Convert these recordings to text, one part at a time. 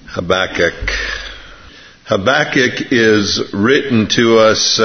Habakkuk. Habakkuk is written to us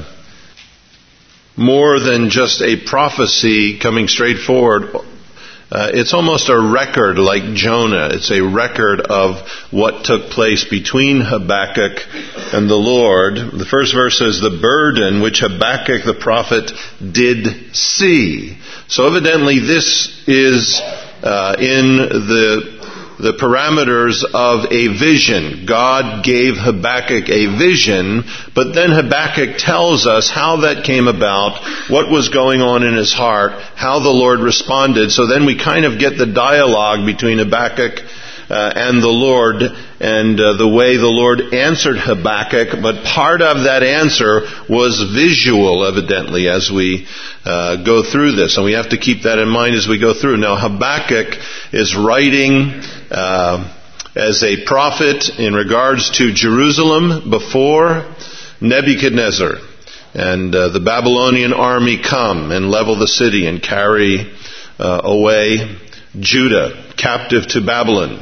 more than just a prophecy coming straight forward. It's almost a record like Jonah. It's a record of what took place between Habakkuk and the Lord. The first verse says, the burden which Habakkuk the prophet did see. So evidently this is in the parameters of a vision. God gave Habakkuk a vision, but then Habakkuk tells us how that came about, what was going on in his heart, how the Lord responded. So then we kind of get the dialogue between Habakkuk and the Lord, and the way the Lord answered Habakkuk, but part of that answer was visual, evidently, as we go through this. And we have to keep that in mind as we go through. Now, Habakkuk is writing as a prophet in regards to Jerusalem before Nebuchadnezzar. And the Babylonian army come and level the city and carry away Judah captive to Babylon.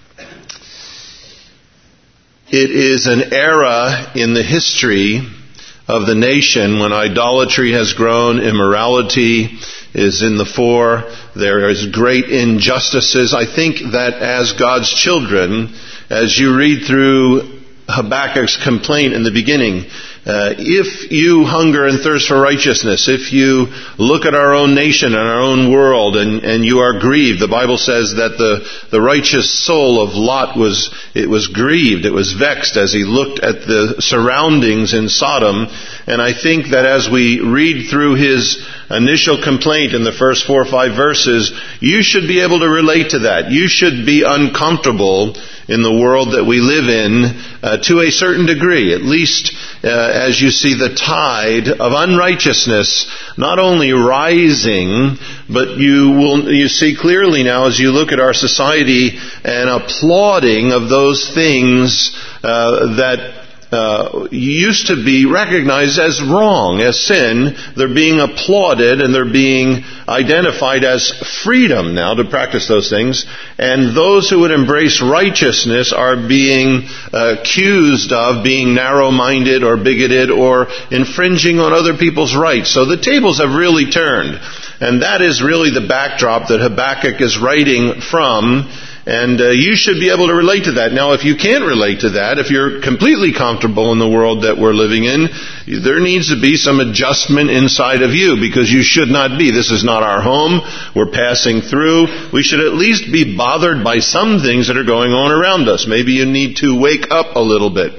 It is an era in the history of the nation when idolatry has grown, immorality is in the fore, there is great injustices. I think that as God's children, as you read through Habakkuk's complaint in the beginning, if you hunger and thirst for righteousness, if you look at our own nation and our own world and you are grieved, the Bible says that the righteous soul of Lot was grieved, it was vexed as he looked at the surroundings in Sodom. And I think that as we read through his initial complaint in the first 4 or 5 verses, you should be able to relate to that. You should be uncomfortable in the world that we live in to a certain degree, at least as you see the tide of unrighteousness not only rising, but you see clearly now as you look at our society an applauding of those things that used to be recognized as wrong, as sin. They're being applauded and they're being identified as freedom now to practice those things. And those who would embrace righteousness are being accused of being narrow-minded or bigoted or infringing on other people's rights. So the tables have really turned. And that is really the backdrop that Habakkuk is writing from. And you should be able to relate to that. Now, if you can't relate to that, if you're completely comfortable in the world that we're living in, there needs to be some adjustment inside of you, because you should not be. This is not our home. We're passing through. We should at least be bothered by some things that are going on around us. Maybe you need to wake up a little bit.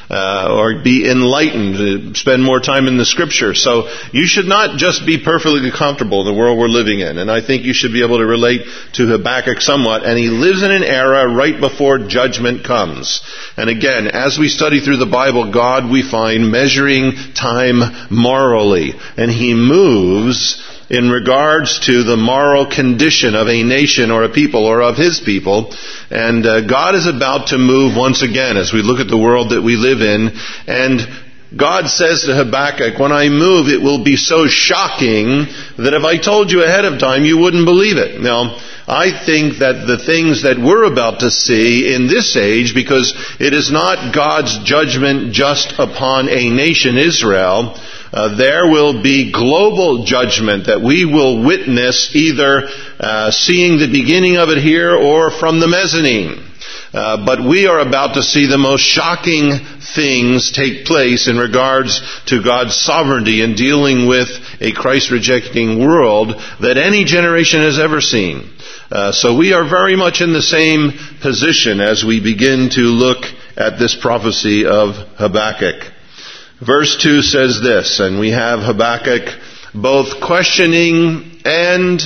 Or be enlightened, spend more time in the Scripture. So you should not just be perfectly comfortable in the world we're living in. And I think you should be able to relate to Habakkuk somewhat. And he lives in an era right before judgment comes. And again, as we study through the Bible, God, we find, measuring time morally. And he moves in regards to the moral condition of a nation or a people or of his people. And God is about to move once again as we look at the world that we live in. And God says to Habakkuk, when I move, it will be so shocking that if I told you ahead of time, you wouldn't believe it. Now, I think that the things that we're about to see in this age, because it is not God's judgment just upon a nation, Israel, there will be global judgment that we will witness, either seeing the beginning of it here or from the mezzanine. But we are about to see the most shocking things take place in regards to God's sovereignty in dealing with a Christ-rejecting world that any generation has ever seen. So we are very much in the same position as we begin to look at this prophecy of Habakkuk. Verse 2 says this, and we have Habakkuk both questioning and,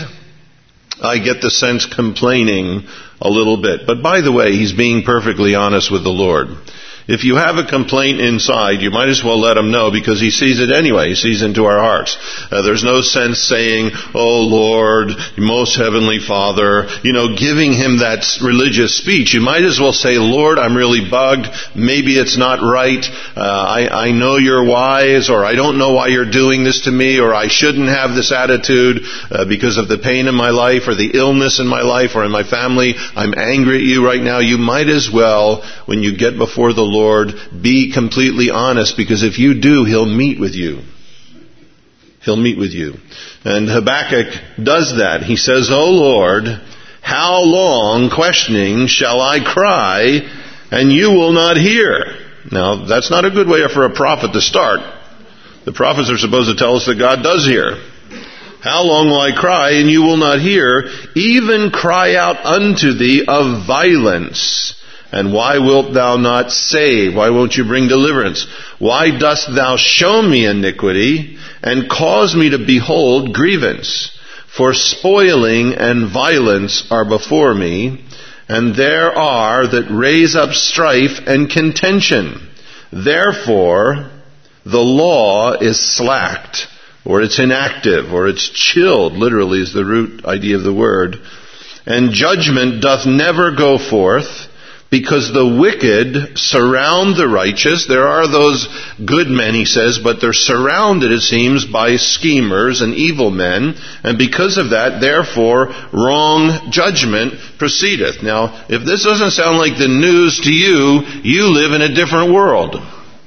I get the sense, complaining a little bit. But by the way, he's being perfectly honest with the Lord. If you have a complaint inside, you might as well let him know, because he sees it anyway. He sees into our hearts. There's no sense saying, "Oh Lord, most heavenly Father," giving him that religious speech. You might as well say, "Lord, I'm really bugged. Maybe it's not right. I know you're wise," or "I don't know why you're doing this to me," or "I shouldn't have this attitude because of the pain in my life or the illness in my life or in my family. I'm angry at you right now." You might as well, when you get before the Lord, be completely honest, because if you do, He'll meet with you. He'll meet with you. And Habakkuk does that. He says, "O Lord, how long, questioning, shall I cry, and you will not hear?" Now, that's not a good way for a prophet to start. The prophets are supposed to tell us that God does hear. "How long will I cry, and you will not hear? Even cry out unto thee of violence. And why wilt thou not save? Why won't you bring deliverance? Why dost thou show me iniquity, and cause me to behold grievance? For spoiling and violence are before me, and there are that raise up strife and contention. Therefore the law is slacked," or it's inactive, or it's chilled, literally is the root idea of the word. "And judgment doth never go forth, because the wicked surround the righteous." There are those good men, he says, but they're surrounded, it seems, by schemers and evil men. "And because of that, therefore, wrong judgment proceedeth." Now, if this doesn't sound like the news to you, you live in a different world.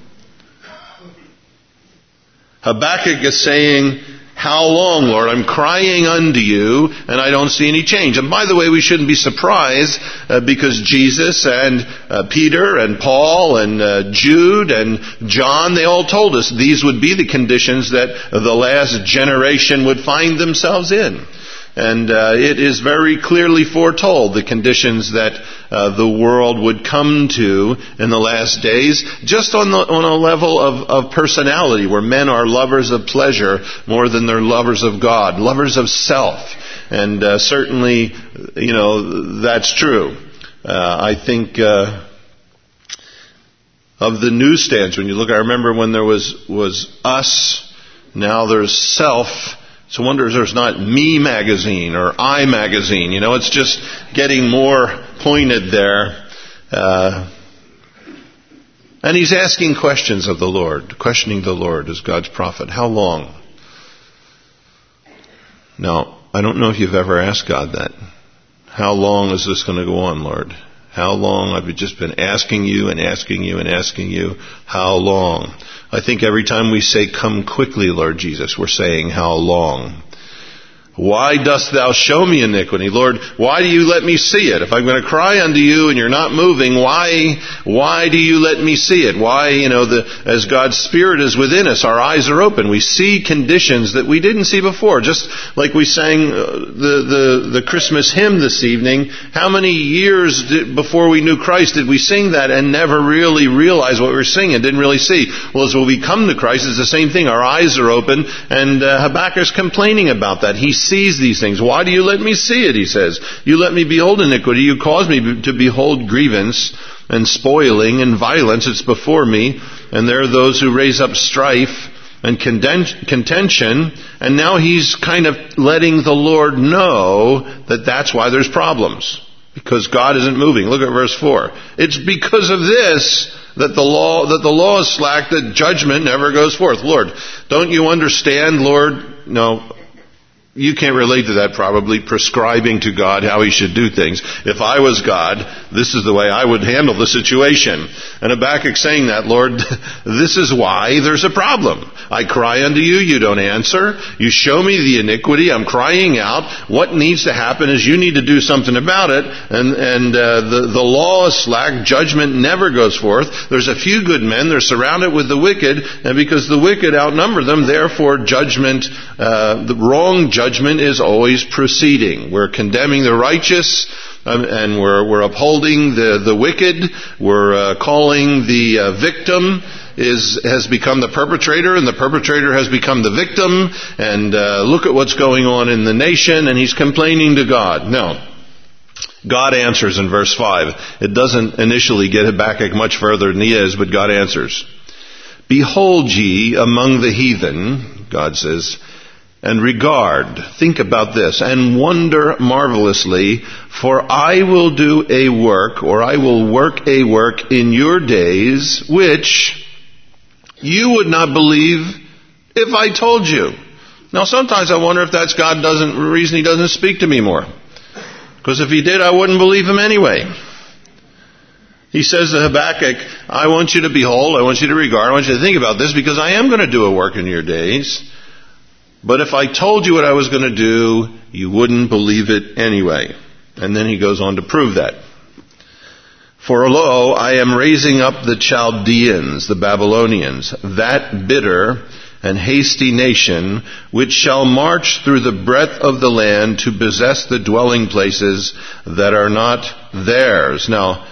Habakkuk is saying, "How long, Lord? I'm crying unto you, and I don't see any change." And by the way, we shouldn't be surprised because Jesus and Peter and Paul and Jude and John, they all told us these would be the conditions that the last generation would find themselves in. And it is very clearly foretold the conditions that the world would come to in the last days, just on a level of personality, where men are lovers of pleasure more than they're lovers of God, lovers of self. And certainly, that's true. I think of the newsstands, when you look, I remember when there was Us, now there's Self. It's a wonder there's not Me Magazine or I Magazine. It's just getting more pointed there. And he's asking questions of the Lord, questioning the Lord as God's prophet. How long? Now, I don't know if you've ever asked God that. How long is this going to go on, Lord? How long? I've just been asking you and asking you and asking you. How long? I think every time we say, "Come quickly, Lord Jesus," we're saying, "How long?" "Why dost thou show me iniquity?" Lord, why do you let me see it? If I'm going to cry unto you and you're not moving, why do you let me see it? Why, as God's Spirit is within us, our eyes are open. We see conditions that we didn't see before. Just like we sang the Christmas hymn this evening, how many years before we knew Christ did we sing that and never really realize what we were singing, didn't really see? Well, as when we come to Christ, it's the same thing. Our eyes are open, and Habakkuk's complaining about that. He sees these things. "Why do you let me see it?" he says. "You let me behold iniquity. You cause me to behold grievance and spoiling and violence. It's before me. And there are those who raise up strife and contention." And now he's kind of letting the Lord know that that's why there's problems. Because God isn't moving. Look at verse 4. "It's because of this that the law is slack, that judgment never goes forth." Lord, don't you understand, Lord? No. You can't relate to that probably, prescribing to God how He should do things. If I was God, this is the way I would handle the situation. And Habakkuk saying that, "Lord, this is why there's a problem. I cry unto you, you don't answer. You show me the iniquity, I'm crying out. What needs to happen is you need to do something about it. And the law is slack, judgment never goes forth. There's a few good men, they're surrounded with the wicked, and because the wicked outnumber them, therefore judgment, the wrong judgment is always proceeding. We're condemning the righteous, and we're upholding the wicked. We're calling the victim has become the perpetrator, and the perpetrator has become the victim. And look at what's going on in the nation, and he's complaining to God. No, God answers in verse 5. It doesn't initially get Habakkuk much further than he is, but God answers. Behold ye among the heathen, God says, and regard, think about this, and wonder marvelously, for I will do a work, or I will work a work in your days, which you would not believe if I told you. Now sometimes I wonder if that's the reason he doesn't speak to me more. Because if he did, I wouldn't believe him anyway. He says to Habakkuk, I want you to behold, I want you to regard, I want you to think about this, because I am going to do a work in your days. But if I told you what I was going to do, you wouldn't believe it anyway. And then he goes on to prove that. For lo, I am raising up the Chaldeans, the Babylonians, that bitter and hasty nation, which shall march through the breadth of the land to possess the dwelling places that are not theirs. Now,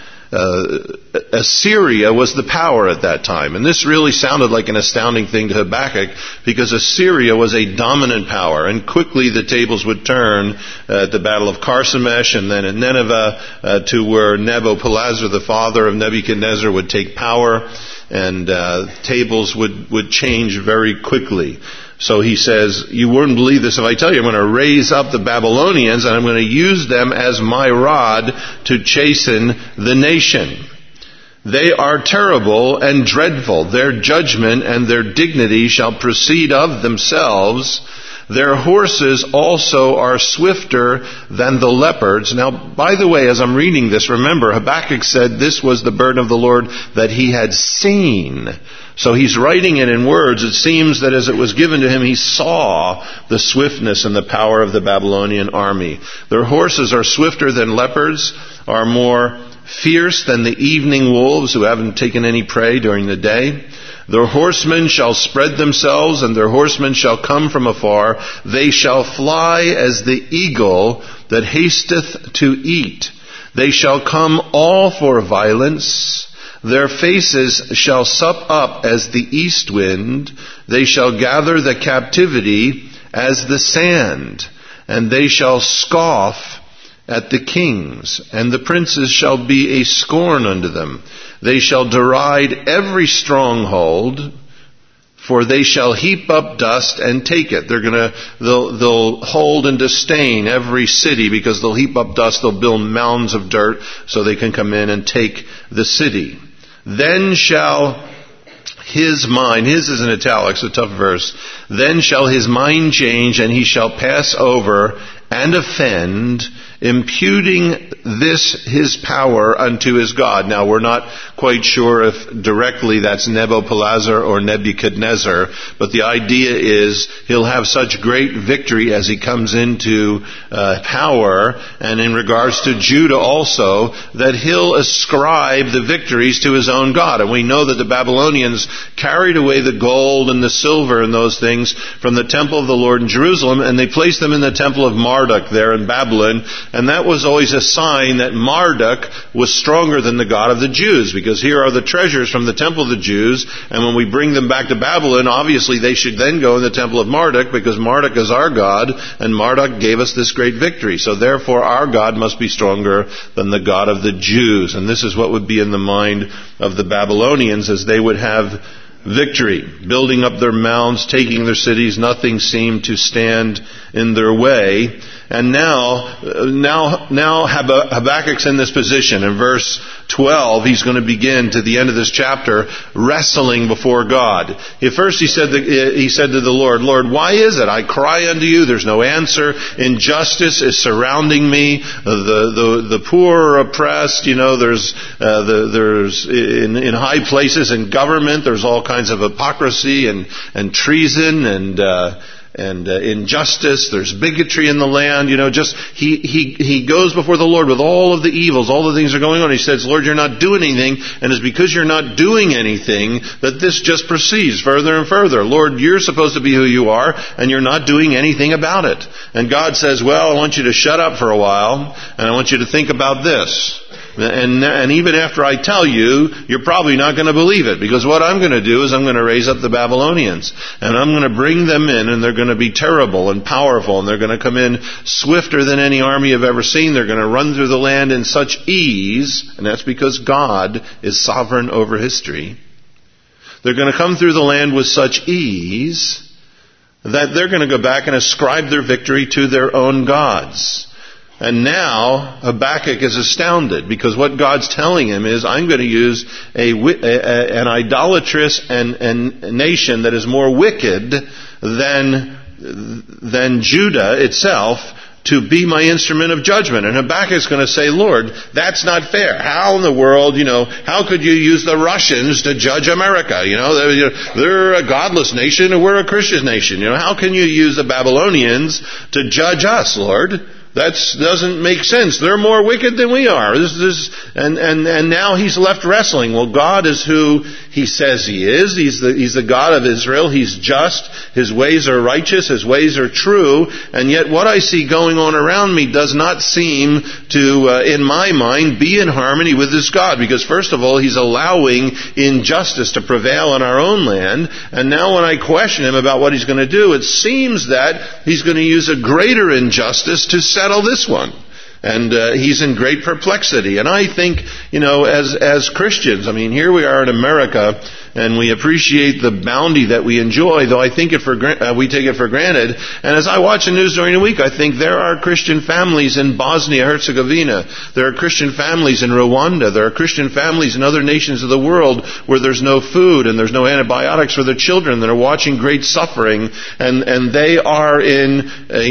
Assyria was the power at that time. And this really sounded like an astounding thing to Habakkuk, because Assyria was a dominant power. And quickly the tables would turn at the Battle of Carchemish and then at Nineveh to where Nabopolassar, the father of Nebuchadnezzar, would take power. And tables would change very quickly. So he says, you wouldn't believe this if I tell you, I'm going to raise up the Babylonians and I'm going to use them as my rod to chasten the nation. They are terrible and dreadful. Their judgment and their dignity shall proceed of themselves. Their horses also are swifter than the leopards. Now, by the way, as I'm reading this, remember, Habakkuk said this was the burden of the Lord that he had seen. So he's writing it in words. It seems that as it was given to him, he saw the swiftness and the power of the Babylonian army. Their horses are swifter than leopards, are more fierce than the evening wolves who haven't taken any prey during the day. Their horsemen shall spread themselves, and their horsemen shall come from afar. They shall fly as the eagle that hasteth to eat. They shall come all for violence. Their faces shall sup up as the east wind. They shall gather the captivity as the sand. And they shall scoff at the kings, and the princes shall be a scorn unto them. They shall deride every stronghold, for they shall heap up dust and take it. They'll hold and disdain every city, because they'll heap up dust. They'll build mounds of dirt so they can come in and take the city. Then shall his mind, his is in italics, a tough verse. Then shall his mind change, and he shall pass over and offend, imputing this his power unto his God. Now, we're not quite sure if directly that's Nabopolassar or Nebuchadnezzar, but the idea is he'll have such great victory as he comes into power, and in regards to Judah also, that he'll ascribe the victories to his own God. And we know that the Babylonians carried away the gold and the silver and those things from the temple of the Lord in Jerusalem, and they placed them in the temple of Marduk there in Babylon. And that was always a sign that Marduk was stronger than the God of the Jews, because here are the treasures from the temple of the Jews, and when we bring them back to Babylon, obviously they should then go in the temple of Marduk, because Marduk is our God, and Marduk gave us this great victory. So therefore our God must be stronger than the God of the Jews. And this is what would be in the mind of the Babylonians as they would have victory, building up their mounds, taking their cities. Nothing seemed to stand in their way. And now Habakkuk's in this position. In verse 12, he's going to begin to the end of this chapter wrestling before God. At first he said to the Lord, Lord, why is it I cry unto you? There's no answer. Injustice is surrounding me. The poor are oppressed. You know, there's in high places in government, there's all kinds of hypocrisy and treason and injustice. There's bigotry in the land. You know, just he goes before the Lord with all of the evils, all the things that are going on. He says, Lord, you're not doing anything, and it's because you're not doing anything that this just proceeds further and further. Lord, you're supposed to be who you are, and you're not doing anything about it. And God says, well, I want you to shut up for a while, and I want you to think about this. And even after I tell you, you're probably not going to believe it, because what I'm going to do is I'm going to raise up the Babylonians, and I'm going to bring them in, and they're going to be terrible and powerful, and they're going to come in swifter than any army I've ever seen. They're going to run through the land in such ease, and that's because God is sovereign over history. They're going to come through the land with such ease that they're going to go back and ascribe their victory to their own gods. And now Habakkuk is astounded, because what God's telling him is, I'm going to use an idolatrous and nation that is more wicked than Judah itself to be my instrument of judgment. And Habakkuk's going to say, Lord, that's not fair. How in the world, how could you use the Russians to judge America? They're a godless nation and we're a Christian nation. How can you use the Babylonians to judge us, Lord? That doesn't make sense. They're more wicked than we are. And now he's left wrestling. Well, God is who He says He is. He's the God of Israel. He's just. His ways are righteous. His ways are true. And yet what I see going on around me does not seem to, in my mind, be in harmony with this God. Because first of all, He's allowing injustice to prevail in our own land. And now when I question Him about what He's going to do, it seems that He's going to use a greater injustice to settle this one. And he's in great perplexity. And I think, as Christians, here we are in America, and we appreciate the bounty that we enjoy, though I think we take it for granted. And as I watch the news during the week, I think there are Christian families in Bosnia-Herzegovina. There are Christian families in Rwanda. There are Christian families in other nations of the world where there's no food and there's no antibiotics for their children that are watching great suffering. And they are in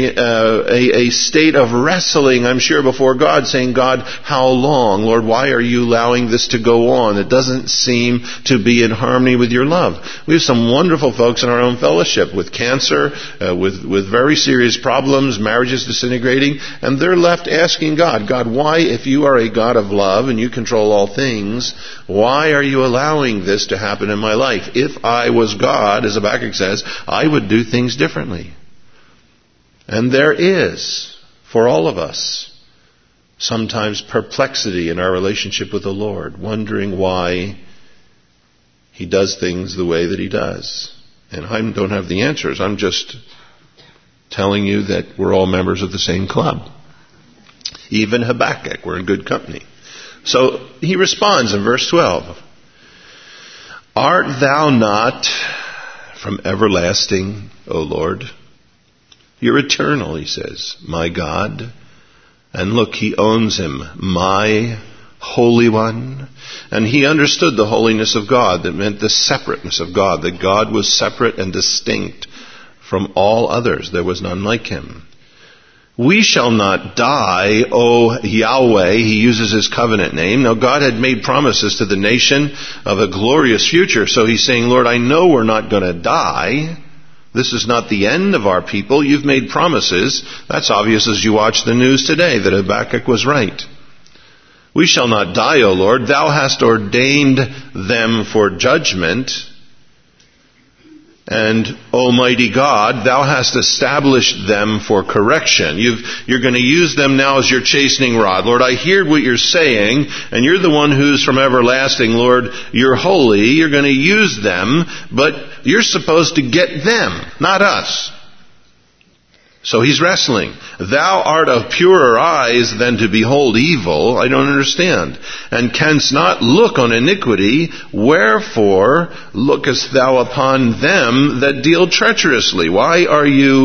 a state of wrestling, I'm sure, before God, saying, God, how long? Lord, why are you allowing this to go on? It doesn't seem to be in harmony with your love. We have some wonderful folks in our own fellowship with cancer, with very serious problems, marriages disintegrating, and they're left asking God, why, if you are a God of love and you control all things, why are you allowing this to happen in my life? If I was God, as Habakkuk says, I would do things differently. And there is, for all of us, sometimes perplexity in our relationship with the Lord, wondering why He does things the way that He does. And I don't have the answers. I'm just telling you that we're all members of the same club. Even Habakkuk, we're in good company. So he responds in verse 12. Art thou not from everlasting, O Lord? You're eternal, he says, my God. And look, he owns him, my Holy One. And he understood the holiness of God. That meant the separateness of God. That God was separate and distinct from all others. There was none like Him. We shall not die, O Yahweh. He uses His covenant name. Now God had made promises to the nation of a glorious future. So He's saying, Lord, I know we're not going to die. This is not the end of our people. You've made promises. That's obvious as you watch the news today that Habakkuk was right. We shall not die, O Lord. Thou hast ordained them for judgment. And, Almighty God, Thou hast established them for correction. You're going to use them now as your chastening rod. Lord, I hear what you're saying, and you're the one who's from everlasting. Lord, you're holy. You're going to use them, but you're supposed to get them, not us. So he's wrestling. Thou art of purer eyes than to behold evil. I don't understand. And canst not look on iniquity. Wherefore lookest thou upon them that deal treacherously? Why are you,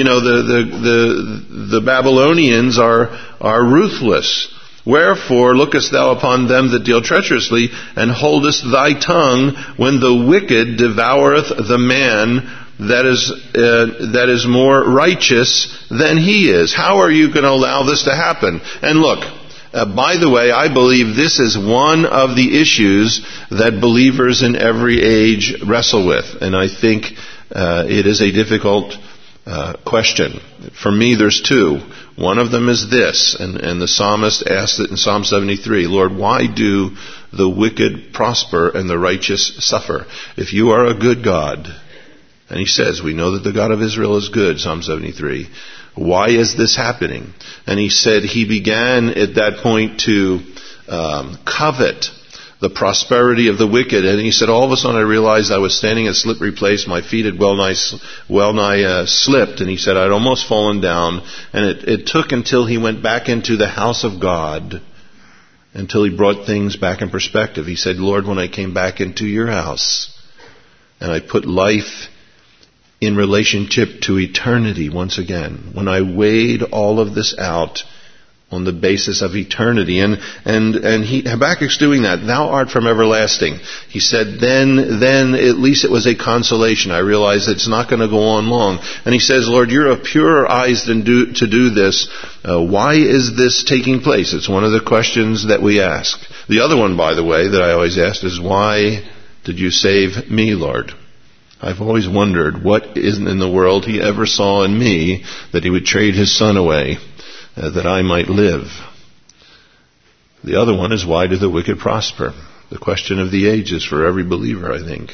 the Babylonians are ruthless. Wherefore lookest thou upon them that deal treacherously, and holdest thy tongue when the wicked devoureth the man that is more righteous than he is? How are you going to allow this to happen? And look, by the way, I believe this is one of the issues that believers in every age wrestle with. And I think it is a difficult question. For me, there's two. One of them is this, and the psalmist asked it in Psalm 73, Lord, why do the wicked prosper and the righteous suffer? If you are a good God, and he says, we know that the God of Israel is good, Psalm 73. Why is this happening? And he said he began at that point to covet the prosperity of the wicked. And he said, all of a sudden I realized I was standing in a slippery place. My feet had well nigh slipped. And he said, I'd almost fallen down. And it took until he went back into the house of God, until he brought things back in perspective. He said, Lord, when I came back into your house and I put life in relationship to eternity once again, when I weighed all of this out on the basis of eternity. And Habakkuk's doing that. Thou art from everlasting. He said, then at least it was a consolation. I realized it's not going to go on long. And he says, Lord, you're of purer eyes to do this. Why is this taking place? It's one of the questions that we ask. The other one, by the way, that I always ask is, why did you save me, Lord? I've always wondered what in the world he ever saw in me that he would trade his son away, that I might live. The other one is, why do the wicked prosper? The question of the ages for every believer, I think.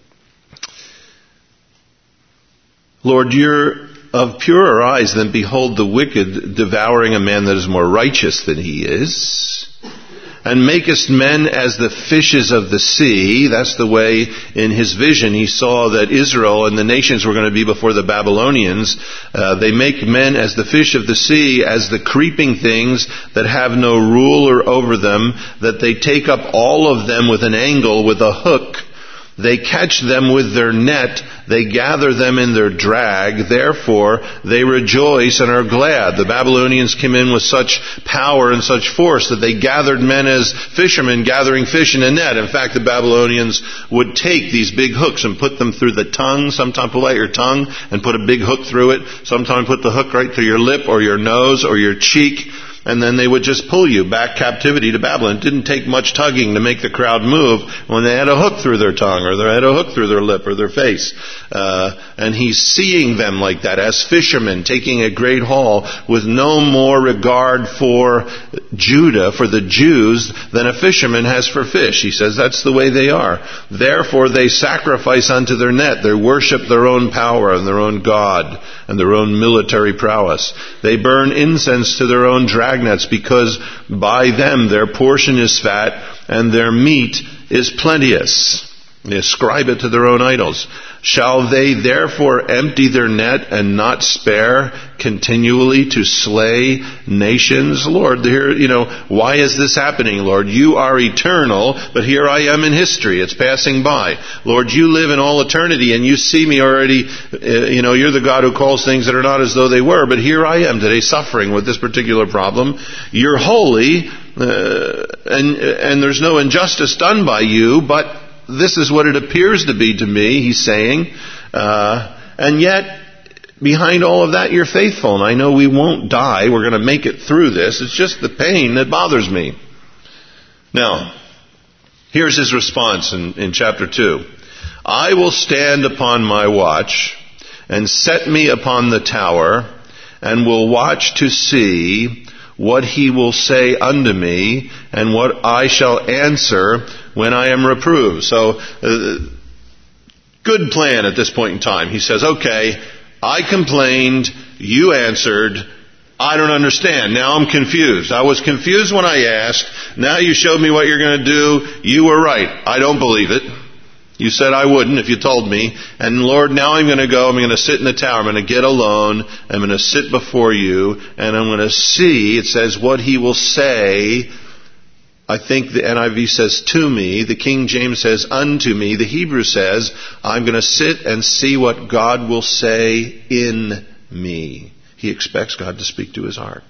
Lord, you're of purer eyes than behold the wicked devouring a man that is more righteous than he is. And makest men as the fishes of the sea. That's the way in his vision he saw that Israel and the nations were going to be before the Babylonians. They make men as the fish of the sea, as the creeping things that have no ruler over them, that they take up all of them with an angle, with a hook. They catch them with their net. They gather them in their drag. Therefore, they rejoice and are glad. The Babylonians came in with such power and such force that they gathered men as fishermen gathering fish in a net. In fact, the Babylonians would take these big hooks and put them through the tongue. Sometimes pull out your tongue and put a big hook through it. Sometimes put the hook right through your lip or your nose or your cheek. And then they would just pull you back captivity to Babylon. It didn't take much tugging to make the crowd move when they had a hook through their tongue or they had a hook through their lip or their face. And he's seeing them like that as fishermen taking a great haul with no more regard for Judah, for the Jews, than a fisherman has for fish. He says that's the way they are. Therefore they sacrifice unto their net. They worship their own power and their own God and their own military prowess. They burn incense to their own dragnets, because by them their portion is fat and their meat is plenteous. They ascribe it to their own idols. Shall they therefore empty their net and not spare continually to slay nations? Lord, here, why is this happening, Lord? You are eternal, but here I am in history. It's passing by. Lord, you live in all eternity and you see me already. You're the God who calls things that are not as though they were, but here I am today suffering with this particular problem. You're holy, and there's no injustice done by you, but this is what it appears to be to me, he's saying. And yet, behind all of that, you're faithful. And I know we won't die. We're going to make it through this. It's just the pain that bothers me. Now, here's his response in chapter 2. I will stand upon my watch and set me upon the tower and will watch to see what he will say unto me and what I shall answer when I am reproved. So, good plan at this point in time. He says, okay, I complained, you answered, I don't understand. Now I'm confused. I was confused when I asked. Now you showed me what you're going to do. You were right. I don't believe it. You said I wouldn't if you told me. And Lord, now I'm going to go. I'm going to sit in the tower. I'm going to get alone. I'm going to sit before you. And I'm going to see, it says, what he will say. I think the NIV says to me. The King James says unto me. The Hebrew says, I'm going to sit and see what God will say in me. He expects God to speak to his heart.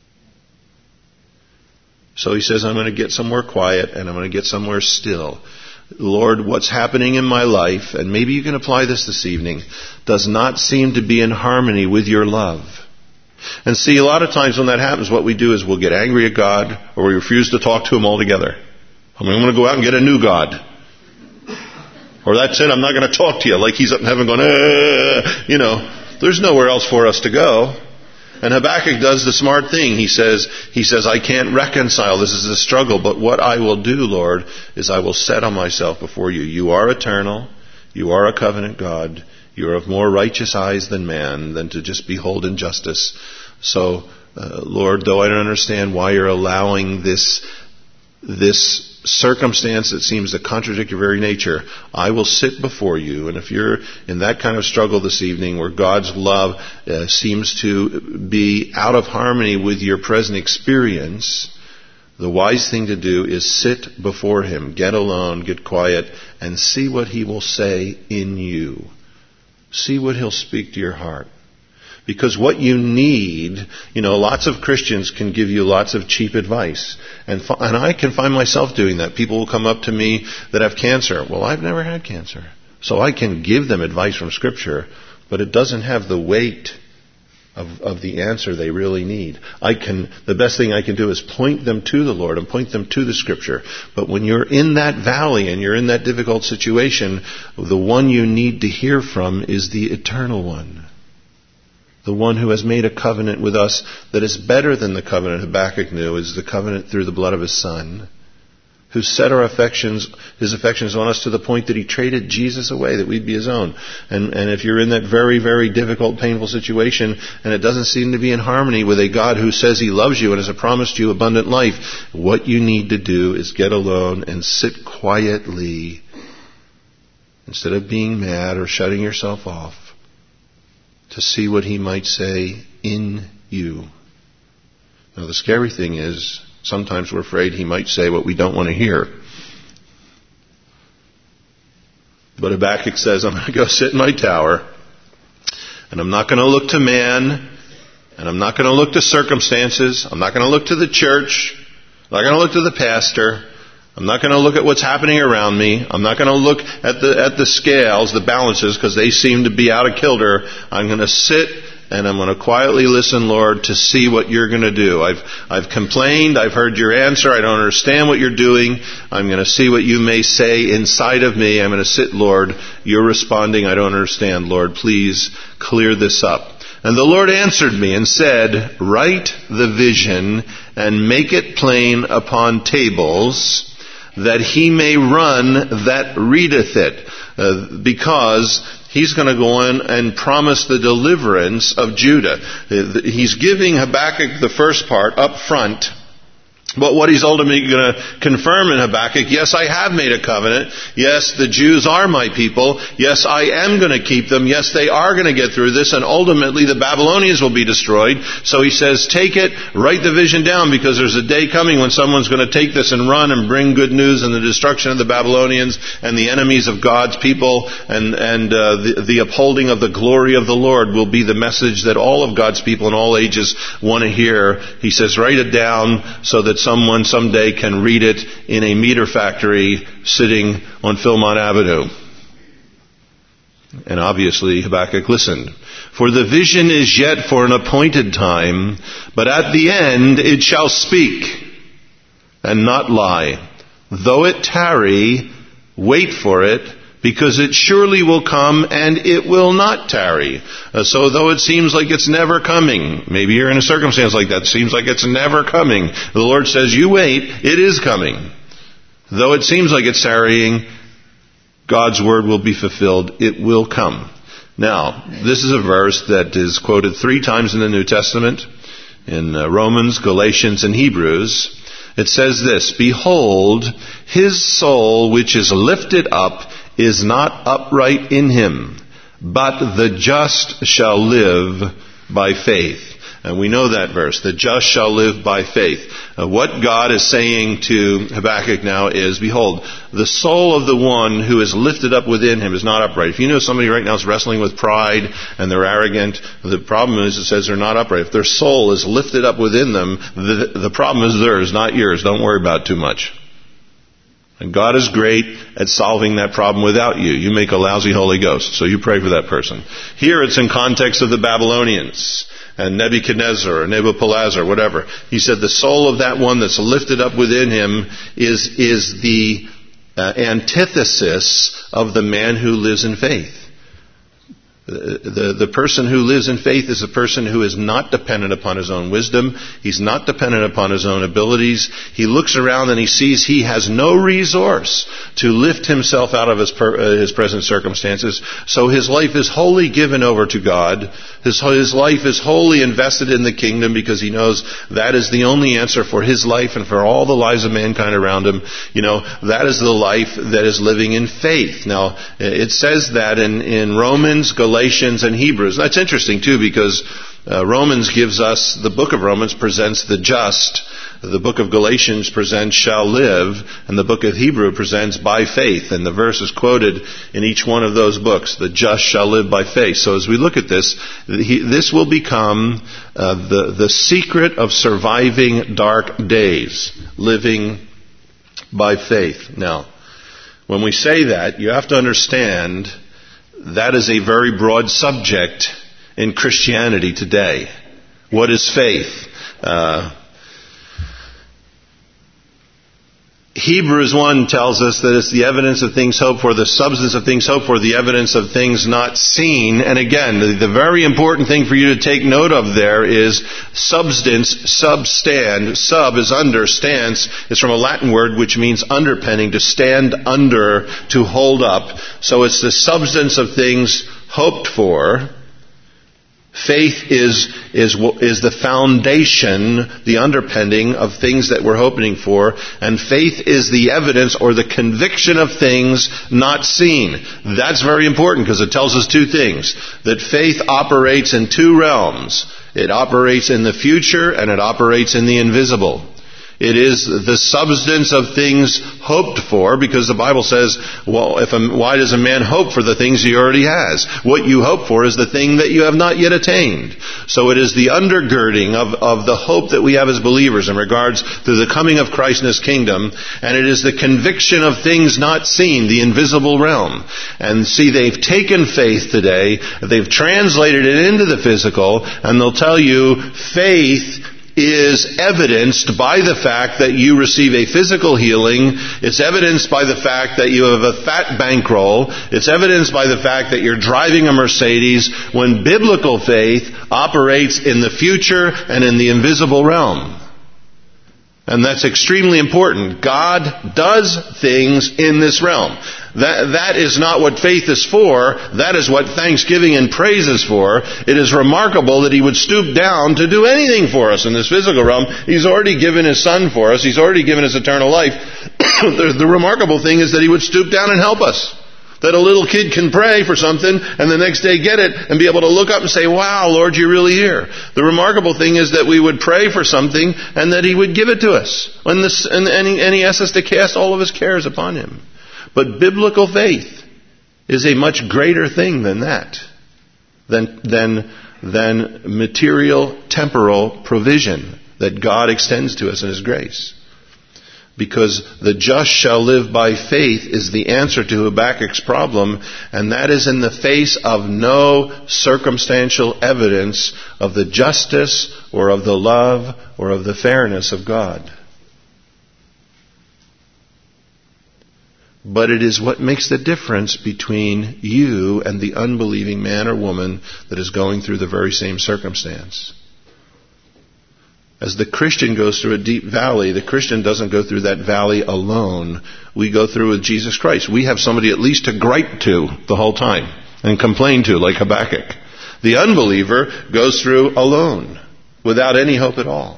So he says, I'm going to get somewhere quiet and I'm going to get somewhere still. Lord, what's happening in my life, and maybe you can apply this evening, does not seem to be in harmony with your love. And see, a lot of times when that happens, what we do is we'll get angry at God, or we refuse to talk to him altogether. I'm going to go out and get a new God. Or that's it, I'm not going to talk to you, like he's up in heaven going, there's nowhere else for us to go. And Habakkuk does the smart thing. He says, I can't reconcile. This is a struggle. But what I will do, Lord, is I will set on myself before you. You are eternal. You are a covenant God. You are of more righteous eyes than man, than to just behold injustice. So, Lord, though I don't understand why you're allowing this this circumstance that seems to contradict your very nature, I will sit before you. And if you're in that kind of struggle this evening where God's love seems to be out of harmony with your present experience, the wise thing to do is sit before Him, get alone, get quiet, and see what He will say in you. See what He'll speak to your heart. Because what you need, lots of Christians can give you lots of cheap advice. And I can find myself doing that. People will come up to me that have cancer. Well, I've never had cancer. So I can give them advice from Scripture, but it doesn't have the weight of the answer they really need. The best thing I can do is point them to the Lord and point them to the Scripture. But when you're in that valley and you're in that difficult situation, the one you need to hear from is the Eternal One. The one who has made a covenant with us that is better than the covenant Habakkuk knew, is the covenant through the blood of His Son, who set His affections on us to the point that He traded Jesus away, that we'd be His own. And if you're in that very, very difficult, painful situation, and it doesn't seem to be in harmony with a God who says He loves you and has promised you abundant life, what you need to do is get alone and sit quietly, instead of being mad or shutting yourself off, to see what He might say in you. Now, the scary thing is, sometimes we're afraid He might say what we don't want to hear. But Habakkuk says, I'm going to go sit in my tower, and I'm not going to look to man, and I'm not going to look to circumstances, I'm not going to look to the church, I'm not going to look to the pastor, I'm not going to look at what's happening around me. I'm not going to look at the scales, the balances, because they seem to be out of kilter. I'm going to sit and I'm going to quietly listen, Lord, to see what you're going to do. I've complained. I've heard your answer. I don't understand what you're doing. I'm going to see what you may say inside of me. I'm going to sit, Lord. You're responding. I don't understand, Lord. Please clear this up. And the Lord answered me and said, write the vision and make it plain upon tables, that he may run that readeth it. Because he's going to go in and promise the deliverance of Judah. He's giving Habakkuk the first part up front. But what he's ultimately going to confirm in Habakkuk, yes, I have made a covenant. Yes, the Jews are my people. Yes, I am going to keep them. Yes, they are going to get through this. And ultimately the Babylonians will be destroyed. So he says, take it, write the vision down, because there's a day coming when someone's going to take this and run and bring good news, and the destruction of the Babylonians and the enemies of God's people and the upholding of the glory of the Lord will be the message that all of God's people in all ages want to hear. He says, write it down so that someone someday can read it in a meter factory sitting on Philmont Avenue. And obviously Habakkuk listened. For the vision is yet for an appointed time, but at the end it shall speak and not lie. Though it tarry, wait for it, because it surely will come and it will not tarry. So though it seems like it's never coming, maybe you're in a circumstance like that, seems like it's never coming, the Lord says, you wait, it is coming. Though it seems like it's tarrying, God's word will be fulfilled. It will come. Now, this is a verse that is quoted 3 times in the New Testament, in Romans, Galatians, and Hebrews. It says this, behold, his soul which is lifted up is not upright in him, but the just shall live by faith. And we know that verse, the just shall live by faith. What God is saying to Habakkuk now is, behold, the soul of the one who is lifted up within him is not upright. If you know somebody right now is wrestling with pride and they're arrogant, the problem is it says they're not upright. If their soul is lifted up within them, the problem is theirs, not yours. Don't worry about it too much. And God is great at solving that problem without you. You make a lousy Holy Ghost, so you pray for that person. Here it's in context of the Babylonians and Nebuchadnezzar or Nebuchadnezzar, whatever. He said the soul of that one that's lifted up within him is the antithesis of the man who lives in faith. The person who lives in faith is a person who is not dependent upon his own wisdom. He's not dependent upon his own abilities. He looks around and he sees he has no resource to lift himself out of his present circumstances. So his life is wholly given over to God. His life is wholly invested in the kingdom because he knows that is the only answer for his life and for all the lives of mankind around him. That is the life that is living in faith. Now, it says that in Romans, Galatians, and Hebrews. That's interesting too, because Romans gives us, the book of Romans presents the just, the book of Galatians presents shall live, and the book of Hebrew presents by faith. And the verse is quoted in each one of those books, the just shall live by faith. So as we look at this, this will become the secret of surviving dark days, living by faith. Now, when we say that, you have to understand that is a very broad subject in Christianity today. What is faith? Hebrews 1 tells us that it's the evidence of things hoped for, the substance of things hoped for, the evidence of things not seen. And again, the very important thing for you to take note of there is substance, substand. Sub is under, stance is from a Latin word which means underpinning, to stand under, to hold up. So it's the substance of things hoped for. Faith is the foundation, the underpinning of things that we're hoping for, and faith is the evidence or the conviction of things not seen. That's very important because it tells us two things. That faith operates in two realms. It operates in the future and it operates in the invisible. It is the substance of things hoped for, because the Bible says, well, why does a man hope for the things he already has? What you hope for is the thing that you have not yet attained. So it is the undergirding of the hope that we have as believers in regards to the coming of Christ and His kingdom, and it is the conviction of things not seen, the invisible realm. And see, they've taken faith today, they've translated it into the physical, and they'll tell you faith is evidenced by the fact that you receive a physical healing. It's evidenced by the fact that you have a fat bankroll. It's evidenced by the fact that you're driving a Mercedes, when biblical faith operates in the future and in the invisible realm. And that's extremely important. God does things in this realm. That is not what faith is for. That is what thanksgiving and praise is for. It is remarkable that He would stoop down to do anything for us in this physical realm. He's already given His Son for us. He's already given us eternal life. The remarkable thing is that He would stoop down and help us. That a little kid can pray for something and the next day get it and be able to look up and say, wow, Lord, you're really here. The remarkable thing is that we would pray for something and that He would give it to us. And He asks us to cast all of His cares upon Him. But biblical faith is a much greater thing than that. Than material, temporal provision that God extends to us in His grace. Because the just shall live by faith is the answer to Habakkuk's problem, and that is in the face of no circumstantial evidence of the justice or of the love or of the fairness of God. But it is what makes the difference between you and the unbelieving man or woman that is going through the very same circumstance. As the Christian goes through a deep valley, the Christian doesn't go through that valley alone. We go through with Jesus Christ. We have somebody at least to gripe to the whole time and complain to, like Habakkuk. The unbeliever goes through alone, without any hope at all.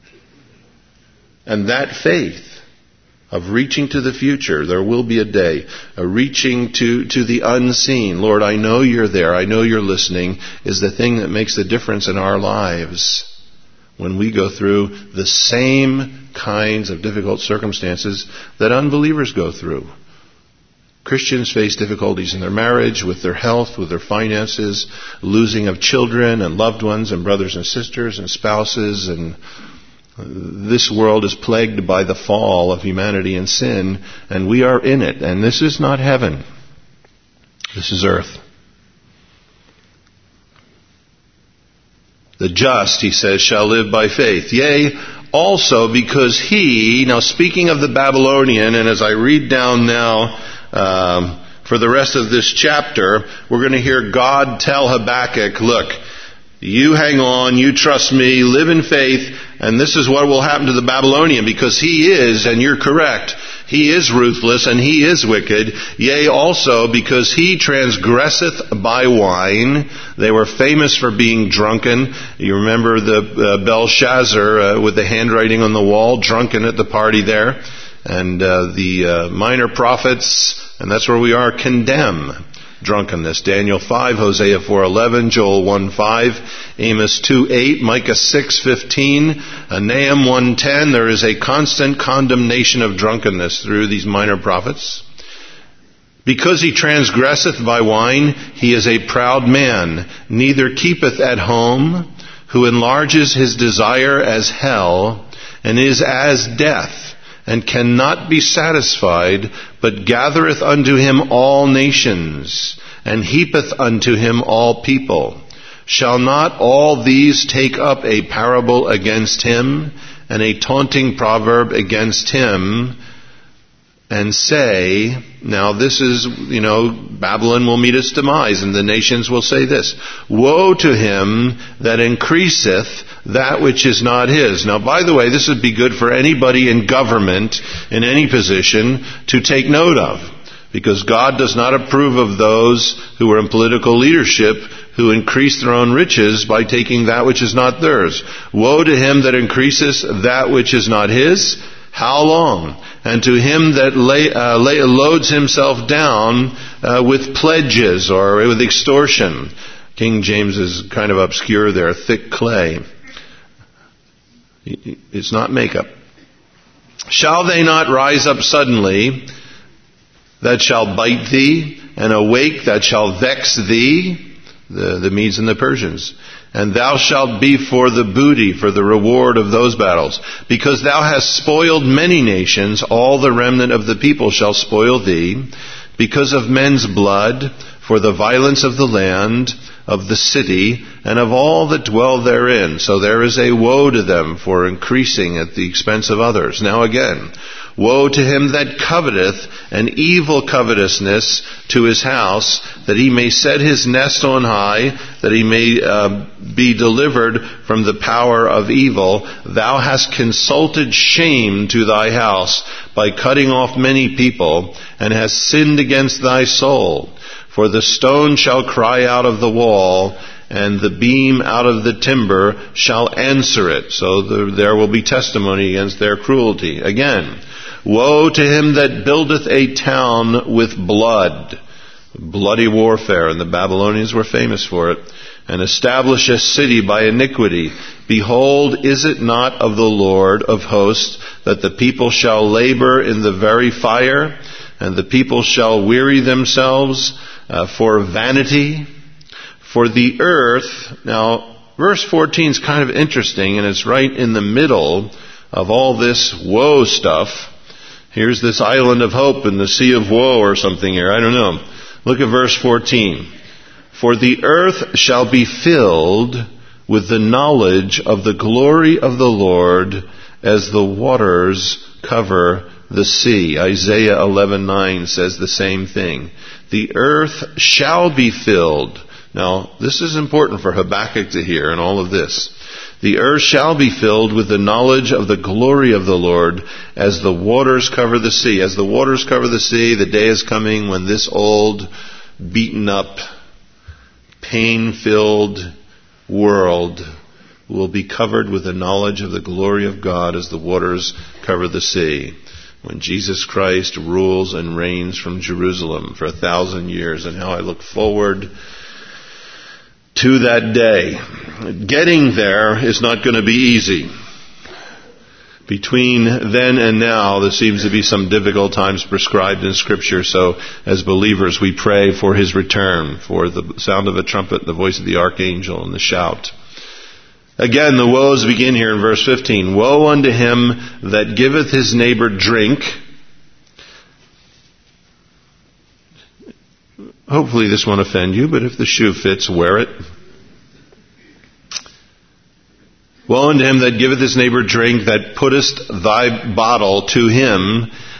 And that faith of reaching to the future, there will be a day, reaching to the unseen, Lord, I know you're there, I know you're listening, is the thing that makes the difference in our lives. When we go through the same kinds of difficult circumstances that unbelievers go through. Christians face difficulties in their marriage, with their health, with their finances, losing of children and loved ones and brothers and sisters and spouses. And this world is plagued by the fall of humanity and sin, and we are in it. And this is not heaven. This is earth. The just, he says, shall live by faith. Yea, also because he, now speaking of the Babylonian, and as I read down now for the rest of this chapter, we're going to hear God tell Habakkuk, look, you hang on, you trust me, live in faith, and this is what will happen to the Babylonian, because he is, and you're correct, he is ruthless and he is wicked, yea also because he transgresseth by wine. They were famous for being drunken. You remember the Belshazzar with the handwriting on the wall, drunken at the party there. And the minor prophets, and that's where we are, condemn drunkenness. Daniel 5, Hosea 4:11, Joel 1:5, Amos 2:8, Micah 6:15, Nahum 1:10. There is a constant condemnation of drunkenness through these minor prophets. Because he transgresseth by wine, he is a proud man, neither keepeth at home, who enlarges his desire as hell, and is as death, and cannot be satisfied, but gathereth unto him all nations, and heapeth unto him all people. Shall not all these take up a parable against him, and a taunting proverb against him, and say, now this is, Babylon will meet its demise, and the nations will say this, woe to him that increaseth that which is not his. Now, by the way, this would be good for anybody in government, in any position, to take note of. Because God does not approve of those who are in political leadership who increase their own riches by taking that which is not theirs. Woe to him that increaseth that which is not his. How long? And to him that loads himself down with pledges or with extortion. King James is kind of obscure there. Thick clay. It's not makeup. Shall they not rise up suddenly that shall bite thee, and awake that shall vex thee? The Medes and the Persians. And thou shalt be for the booty, for the reward of those battles. Because thou hast spoiled many nations, all the remnant of the people shall spoil thee. Because of men's blood, for the violence of the land, of the city, and of all that dwell therein. So there is a woe to them for increasing at the expense of others. Now again, woe to him that coveteth an evil covetousness to his house, that he may set his nest on high, that he may be delivered from the power of evil. Thou hast consulted shame to thy house by cutting off many people, and hast sinned against thy soul. For the stone shall cry out of the wall, and the beam out of the timber shall answer it. So there will be testimony against their cruelty. Again, woe to him that buildeth a town with blood. Bloody warfare, and the Babylonians were famous for it. And establish a city by iniquity. Behold, is it not of the Lord of hosts that the people shall labor in the very fire, and the people shall weary themselves for vanity? For the earth, now verse 14 is kind of interesting, and it's right in the middle of all this woe stuff. Here's this island of hope in the sea of woe or something here, I don't know. Look at verse 14. For the earth shall be filled with the knowledge of the glory of the Lord as the waters cover the sea. Isaiah 11:9 says the same thing. The earth shall be filled. Now, this is important for Habakkuk to hear in all of this. The earth shall be filled with the knowledge of the glory of the Lord as the waters cover the sea. As the waters cover the sea, the day is coming when this old, beaten up, pain-filled world will be covered with the knowledge of the glory of God as the waters cover the sea. When Jesus Christ rules and reigns from Jerusalem for 1,000 years, and how I look forward to that day. Getting there is not going to be easy. Between then and now, there seems to be some difficult times prescribed in Scripture, so as believers we pray for His return, for the sound of a trumpet, the voice of the archangel, and the shout. Again, the woes begin here in verse 15. Woe unto him that giveth his neighbor drink. Hopefully this won't offend you, but if the shoe fits, wear it. Woe unto him that giveth his neighbor drink, that puttest thy bottle to him,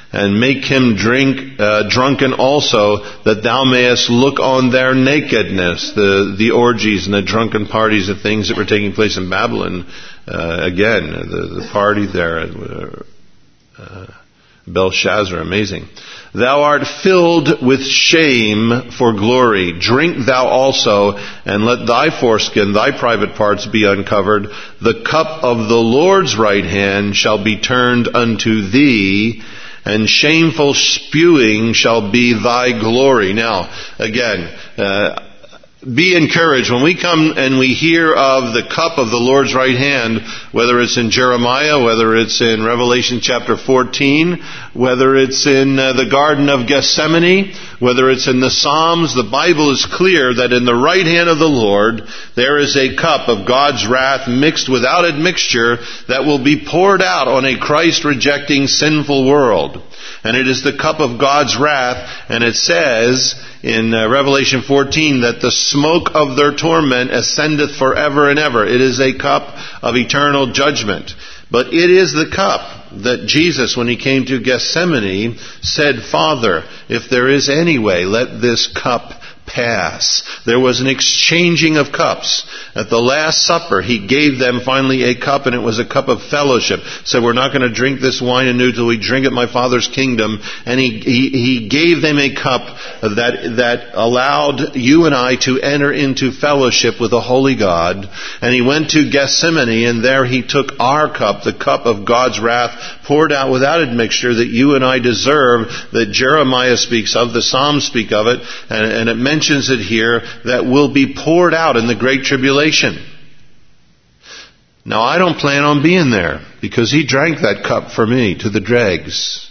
and make him drunken also, that thou mayest look on their nakedness. The orgies and the drunken parties and things that were taking place in Babylon. Again, the party there at Belshazzar, amazing. Thou art filled with shame for glory. Drink thou also, and let thy foreskin, thy private parts be uncovered. The cup of the Lord's right hand shall be turned unto thee, and shameful spewing shall be thy glory. Now, again, be encouraged. When we come and we hear of the cup of the Lord's right hand, whether it's in Jeremiah, whether it's in Revelation chapter 14, whether it's in the Garden of Gethsemane, whether it's in the Psalms, the Bible is clear that in the right hand of the Lord there is a cup of God's wrath mixed without admixture that will be poured out on a Christ-rejecting sinful world. And it is the cup of God's wrath, and it says in Revelation 14 that the smoke of their torment ascendeth forever and ever. It is a cup of eternal judgment. But it is the cup that Jesus, when he came to Gethsemane, said, Father, if there is any way, let this cup pass. There was an exchanging of cups. At the Last Supper, he gave them finally a cup, and it was a cup of fellowship. Said, we're not going to drink this wine anew till we drink at my Father's kingdom. And he gave them a cup that allowed you and I to enter into fellowship with the Holy God. And he went to Gethsemane, and there he took our cup, the cup of God's wrath, poured out without admixture that you and I deserve, that Jeremiah speaks of, the Psalms speak of it, and it mentions it here, that will be poured out in the Great Tribulation. Now, I don't plan on being there, because he drank that cup for me to the dregs.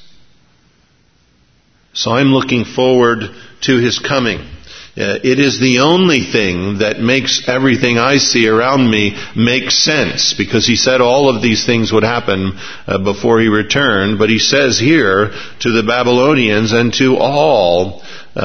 So I'm looking forward to his coming. It is the only thing that makes everything I see around me make sense, because he said all of these things would happen before he returned. But he says here to the Babylonians and to all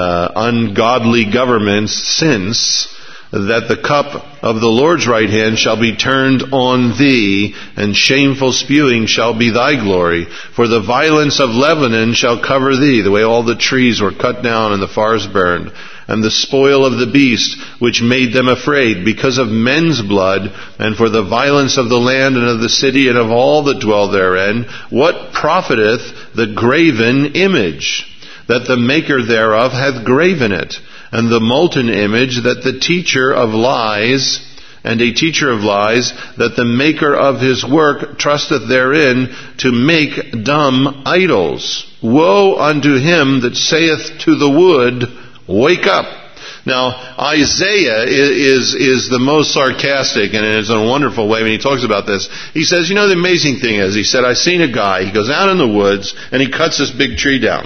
ungodly governments since, that the cup of the Lord's right hand shall be turned on thee, and shameful spewing shall be thy glory. For the violence of Lebanon shall cover thee, the way all the trees were cut down and the forest burned, and the spoil of the beast, which made them afraid, because of men's blood, and for the violence of the land and of the city and of all that dwell therein. What profiteth the graven image, that the maker thereof hath graven it, and the molten image, that the teacher of lies, and a teacher of lies, that the maker of his work trusteth therein to make dumb idols. Woe unto him that saith to the wood, wake up. Now, Isaiah is the most sarcastic, and it's in a wonderful way when he talks about this. He says, you know, the amazing thing is, he said, I seen a guy, he goes out in the woods, and he cuts this big tree down.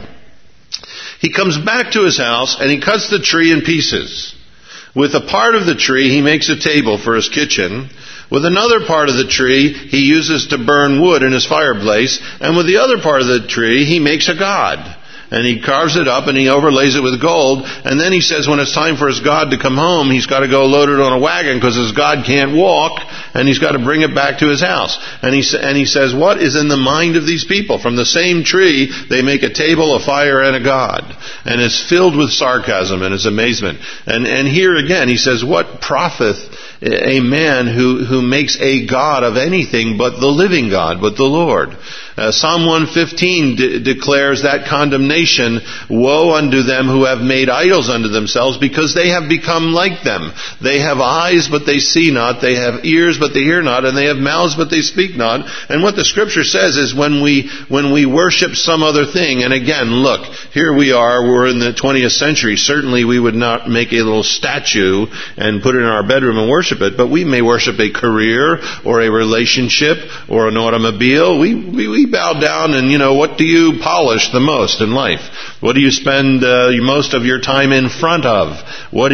He comes back to his house, and he cuts the tree in pieces. With a part of the tree, he makes a table for his kitchen. With another part of the tree, he uses to burn wood in his fireplace. And with the other part of the tree, he makes a god. And he carves it up and he overlays it with gold. And then he says when it's time for his God to come home, he's got to go load it on a wagon because his God can't walk, and he's got to bring it back to his house. And he says, what is in the mind of these people? From the same tree, they make a table, a fire, and a God. And it's filled with sarcasm and it's amazement. And here again, he says, what profiteth a man who makes a God of anything but the living God, but the Lord? Psalm 115 declares that condemnation, woe unto them who have made idols unto themselves, because they have become like them. They have eyes, but they see not. They have ears, but they hear not. And they have mouths, but they speak not. And what the Scripture says is when we worship some other thing, and again, look, here we are, we're in the 20th century. Certainly we would not make a little statue and put it in our bedroom and worship it, but we may worship a career or a relationship or an automobile. We bow down, and what do you polish the most in life? What do you spend most of your time in front of? What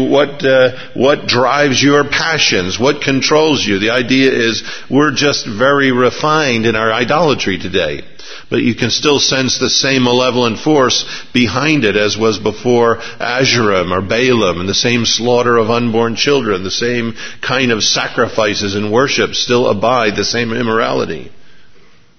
drives your passions? What controls you? The idea is we're just very refined in our idolatry today. But you can still sense the same malevolent force behind it as was before Asherim or Balaam, and the same slaughter of unborn children, the same kind of sacrifices and worship still abide, the same immorality.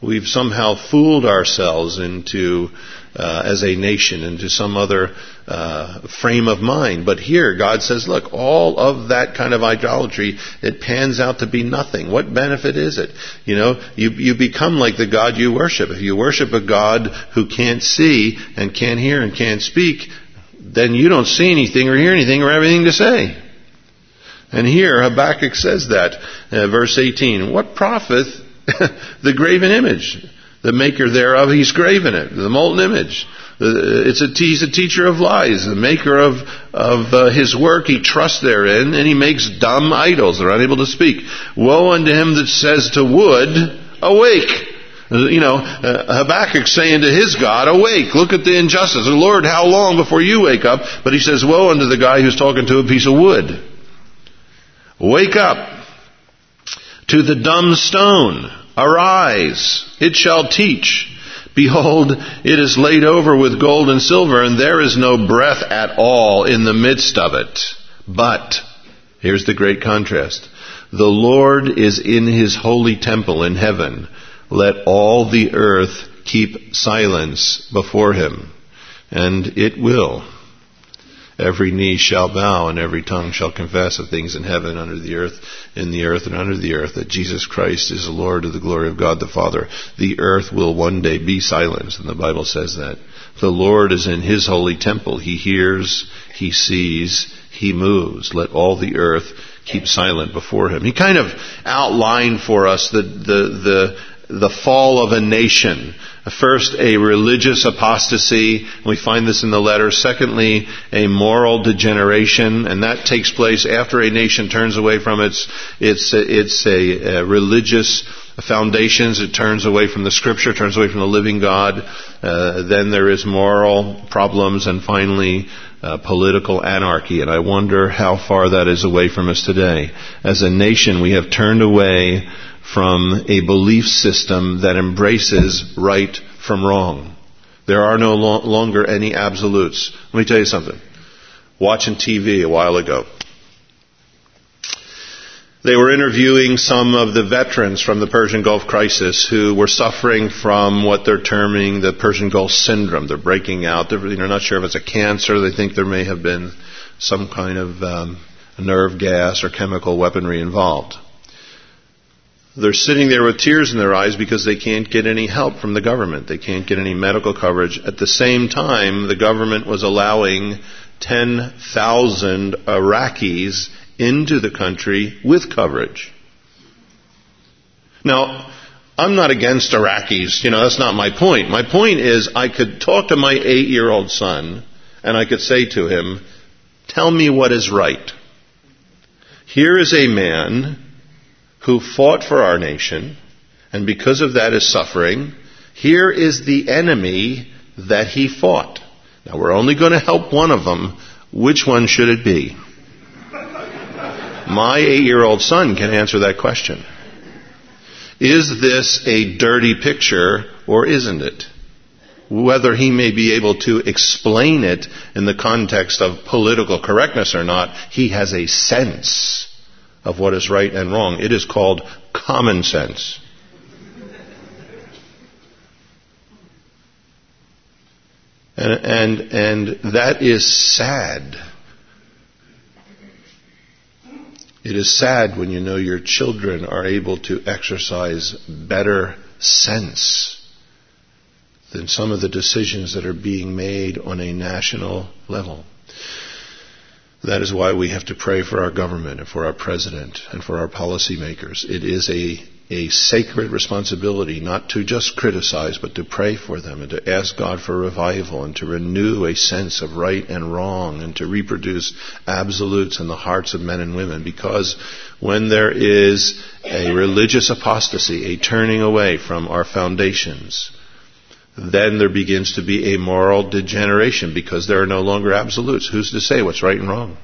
We've somehow fooled ourselves into, as a nation, into some other frame of mind. But here, God says, look, all of that kind of idolatry, it pans out to be nothing. What benefit is it? You become like the God you worship. If you worship a God who can't see and can't hear and can't speak, then you don't see anything or hear anything or have anything to say. And here, Habakkuk says that, verse 18, what profiteth the graven image? The maker thereof, he's graven it. The molten image. He's a teacher of lies. The maker of his work, he trusts therein, and he makes dumb idols. They're unable to speak. Woe unto him that says to wood, awake. Habakkuk saying to his God, awake, look at the injustice. Lord, how long before you wake up? But he says, woe unto the guy who's talking to a piece of wood. Wake up. To the dumb stone, arise, it shall teach. Behold, it is laid over with gold and silver, and there is no breath at all in the midst of it. But, here's the great contrast, the Lord is in his holy temple in heaven. Let all the earth keep silence before him. And it will. Every knee shall bow and every tongue shall confess of things in heaven, under the earth, in the earth, and under the earth, that Jesus Christ is the Lord, to the glory of God the Father. The earth will one day be silenced, and the Bible says that. The Lord is in his holy temple. He hears, he sees, he moves. Let all the earth keep silent before him. He kind of outlined for us the fall of a nation. First, a religious apostasy. We find this in the letter. Secondly, a moral degeneration, and that takes place after a nation turns away from its religious foundations. It turns away from the Scripture, turns away from the living God. Then there is moral problems, and finally, political anarchy. And I wonder how far that is away from us today. As a nation, we have turned away from a belief system that embraces right from wrong. There are no longer any absolutes. Let me tell you something. Watching TV a while ago, they were interviewing some of the veterans from the Persian Gulf crisis who were suffering from what they're terming the Persian Gulf syndrome. They're breaking out. They're not sure if it's a cancer. They think there may have been some kind of nerve gas or chemical weaponry involved. They're sitting there with tears in their eyes because they can't get any help from the government. They can't get any medical coverage. At the same time, the government was allowing 10,000 Iraqis into the country with coverage. Now, I'm not against Iraqis. That's not my point. My point is I could talk to my 8-year-old son and I could say to him, tell me what is right. Here is a man who fought for our nation, and because of that is suffering. Here is the enemy that he fought. Now, we're only going to help one of them. Which one should it be? My 8-year-old son can answer that question. Is this a dirty picture, or isn't it? Whether he may be able to explain it in the context of political correctness or not, he has a sense of what is right and wrong. It is called common sense. And that is sad. It is sad when you know your children are able to exercise better sense than some of the decisions that are being made on a national level. That is why we have to pray for our government and for our president and for our policymakers. It is a sacred responsibility not to just criticize, but to pray for them and to ask God for revival and to renew a sense of right and wrong and to reproduce absolutes in the hearts of men and women. Because when there is a religious apostasy, a turning away from our foundations, then there begins to be a moral degeneration because there are no longer absolutes. Who's to say what's right and wrong?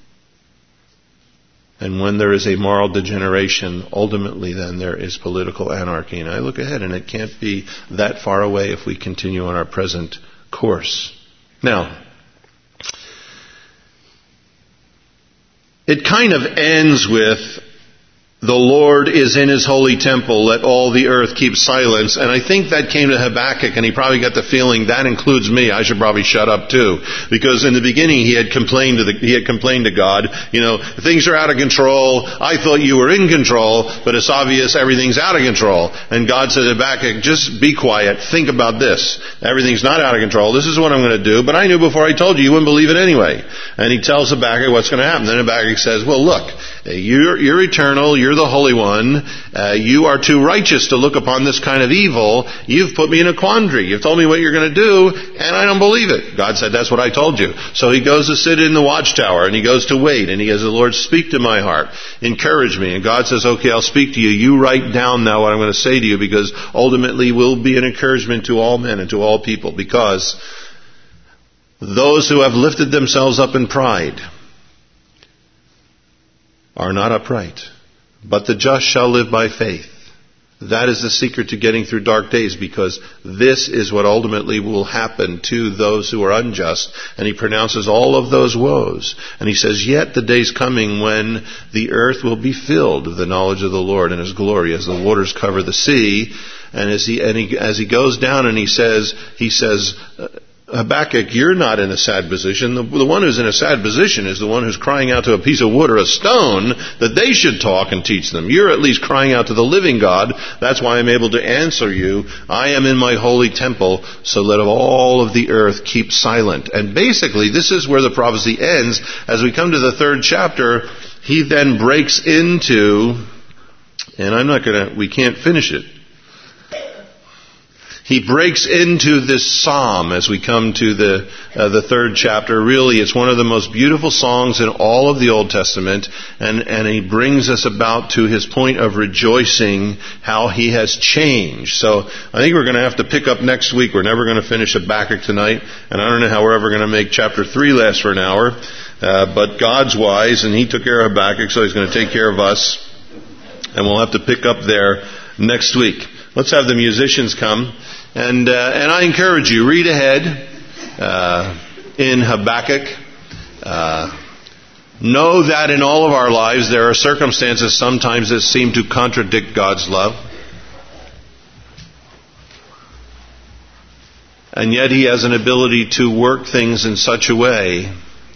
And when there is a moral degeneration, ultimately then there is political anarchy. And I look ahead and it can't be that far away if we continue on our present course. Now, it kind of ends with the Lord is in His holy temple. Let all the earth keep silence. And I think that came to Habakkuk, and he probably got the feeling that includes me. I should probably shut up too, because in the beginning he had complained to God. Things are out of control. I thought you were in control, but it's obvious everything's out of control. And God said to Habakkuk, just be quiet. Think about this. Everything's not out of control. This is what I'm going to do. But I knew before I told you, you wouldn't believe it anyway. And he tells Habakkuk what's going to happen. Then Habakkuk says, well, look, you're eternal. You're the Holy One. You are too righteous to look upon this kind of evil. You've put me in a quandary. You've told me what you're going to do, and I don't believe it. God said, that's what I told you. So he goes to sit in the watchtower, and he goes to wait, and he has the Lord speak to my heart. Encourage me. And God says, okay, I'll speak to you. You write down now what I'm going to say to you, because ultimately will be an encouragement to all men and to all people, because those who have lifted themselves up in pride are not upright, but the just shall live by faith. That is the secret to getting through dark days, because this is what ultimately will happen to those who are unjust. And he pronounces all of those woes. And he says, yet the day's coming when the earth will be filled with the knowledge of the Lord and His glory, as the waters cover the sea. And as he goes down and he says, Habakkuk, you're not in a sad position. The one who's in a sad position is the one who's crying out to a piece of wood or a stone that they should talk and teach them. You're at least crying out to the living God. That's why I'm able to answer you. I am in my holy temple, so let all of the earth keep silent. And basically, this is where the prophecy ends. As we come to the 3rd chapter, he then breaks into, and we can't finish it. He breaks into this psalm as we come to the 3rd chapter. Really, it's one of the most beautiful songs in all of the Old Testament, and he brings us about to his point of rejoicing how he has changed. So I think we're going to have to pick up next week. We're never going to finish Habakkuk tonight, and I don't know how we're ever going to make chapter 3 last for an hour, but God's wise, and He took care of Habakkuk, so He's going to take care of us, and we'll have to pick up there next week. Let's have the musicians come. And I encourage you, read ahead in Habakkuk. Know that in all of our lives there are circumstances sometimes that seem to contradict God's love. And yet He has an ability to work things in such a way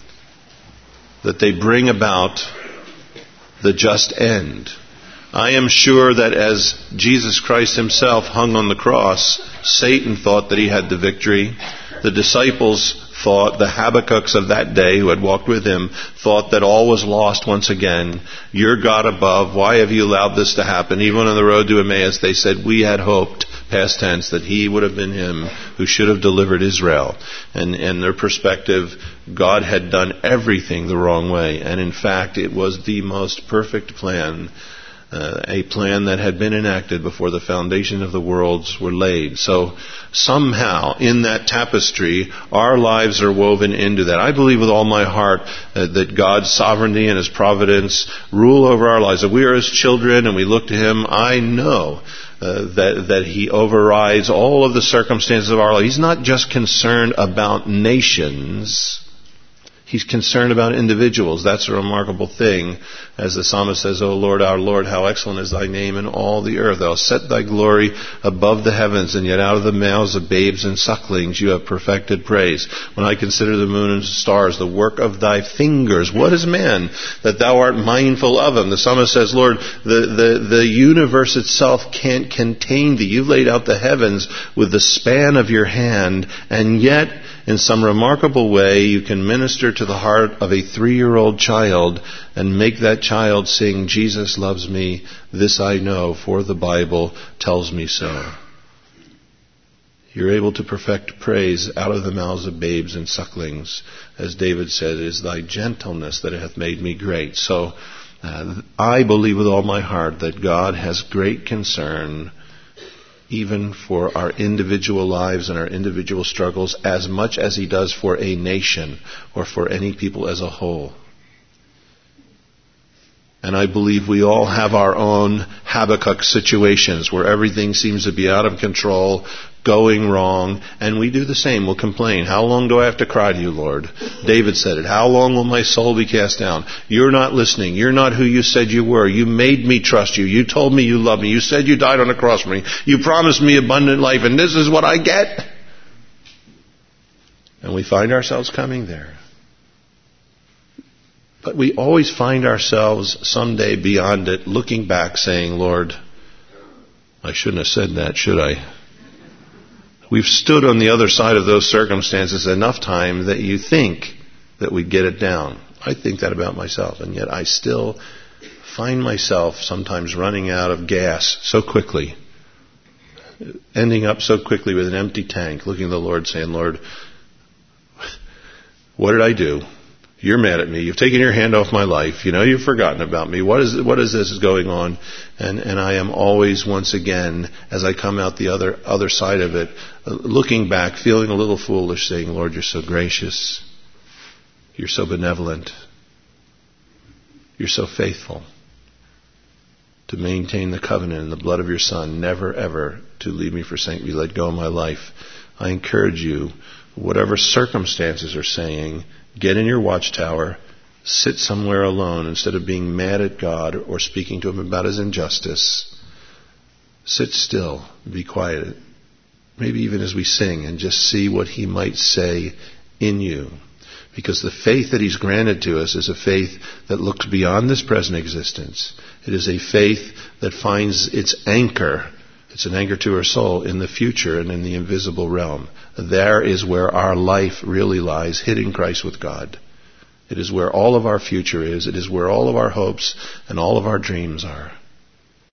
that they bring about the just end. I am sure that as Jesus Christ Himself hung on the cross, Satan thought that he had the victory. The disciples thought, the Habakkuk's of that day who had walked with Him, thought that all was lost once again. You're God above. Why have you allowed this to happen? Even on the road to Emmaus, they said, we had hoped, past tense, that He would have been Him who should have delivered Israel. And in their perspective, God had done everything the wrong way. And in fact, it was the most perfect plan. A plan that had been enacted before the foundation of the worlds were laid. So somehow in that tapestry, our lives are woven into that. I believe with all my heart that God's sovereignty and His providence rule over our lives. If we are His children and we look to Him, I know that He overrides all of the circumstances of our life. He's not just concerned about nations. He's concerned about individuals. That's a remarkable thing. As the psalmist says, O Lord, our Lord, how excellent is Thy name in all the earth. Thou hast set Thy glory above the heavens, and yet out of the mouths of babes and sucklings You have perfected praise. When I consider the moon and stars, the work of Thy fingers, what is man that Thou art mindful of him? The psalmist says, Lord, the universe itself can't contain Thee. You've laid out the heavens with the span of Your hand, and yet in some remarkable way, You can minister to the heart of a 3-year-old child and make that child sing, Jesus loves me, this I know, for the Bible tells me so. You're able to perfect praise out of the mouths of babes and sucklings. As David said, it is Thy gentleness that hath made me great. So I believe with all my heart that God has great concern even for our individual lives and our individual struggles, as much as He does for a nation or for any people as a whole. And I believe we all have our own Habakkuk situations where everything seems to be out of control, going wrong, and we do the same. We'll complain. How long do I have to cry to you, Lord? David said it. How long will my soul be cast down? You're not listening. You're not who you said you were. You made me trust you. You told me you love me. You said you died on the cross for me. You promised me abundant life, and this is what I get. And we find ourselves coming there. But we always find ourselves someday beyond it, looking back saying, Lord, I shouldn't have said that, should I? We've stood on the other side of those circumstances enough time that you think that we'd get it down. I think that about myself, and yet I still find myself sometimes running out of gas so quickly, ending up so quickly with an empty tank, looking at the Lord saying, Lord, what did I do? You're mad at me. You've taken your hand off my life. You've forgotten about me. What is this going on? And I am always, once again, as I come out the other side of it, looking back, feeling a little foolish, saying, Lord, you're so gracious. You're so benevolent. You're so faithful to maintain the covenant in the blood of your Son, never, ever to leave me, forsake me, let go of my life. I encourage you, whatever circumstances are saying, get in your watchtower, sit somewhere alone instead of being mad at God or speaking to Him about His injustice. Sit still, be quiet, maybe even as we sing, and just see what He might say in you. Because the faith that He's granted to us is a faith that looks beyond this present existence. It is a faith that finds its anchor. It's an anchor to our soul in the future and in the invisible realm. There is where our life really lies, hid in Christ with God. It is where all of our future is. It is where all of our hopes and all of our dreams are.